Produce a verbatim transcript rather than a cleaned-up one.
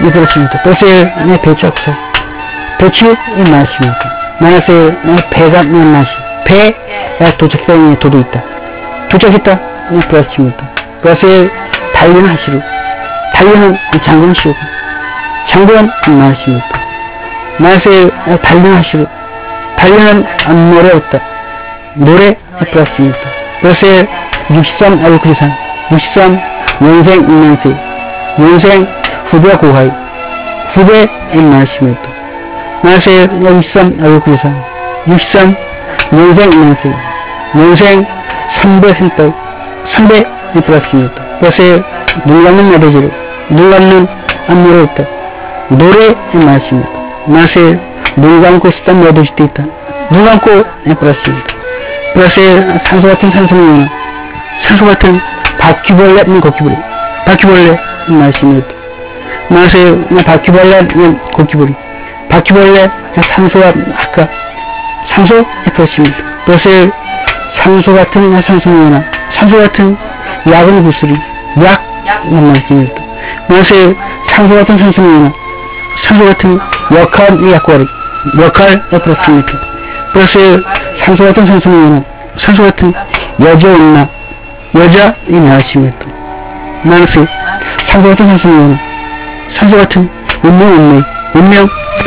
그렇습니다. 그것을 배추 합사. 배추 이 맛입니다. 만약에 배가 맛이 배 도착장에 도도 있다. 도착했다 플러스입니다. 그것을 단련하시루. 단련은 장군 시오고 장군 맛입니다. 맛을 단련하시루. 단련은 노래였다. 노래 플러스입니다. 그것을 육십삼 얼굴이상 육십삼 년생 이년생 년생 후배 고하이 후배 입맛입니다. 맛을 육십삼 얼굴이상 육십삼 년생 이년생 년생 삼백 생떡 삼백 입맛입니다. 그것을 눈 감는 노래지로 눈 감는 안무로 있다. 노래 입맛입니다. 맛을 눈 감고 쓰던 노래질 때 있다. 눈 감고 입맛입니다. 그것을 산소 같은 산소문이나 산소 같은 바퀴벌레 있는 고기부리 바퀴벌레 맛입니다. 맛을 바퀴벌레 있는 고기부리 바퀴벌레 산소와 아까 산소 그렇습니다. 그것을 산소 같은 산소문이나 산소 같은 약은 구슬이 약 맛입니다. 맛을 산소 같은 산소문이나 산소 같은 역할 약과리 역할 그렇습니다. 그것을 산소 같은 산소문이나 산소 같은 여자 온나 여자 이 맛입니다. 만세 산소 같은 산소문이나 산소 같은 운명 운명 운명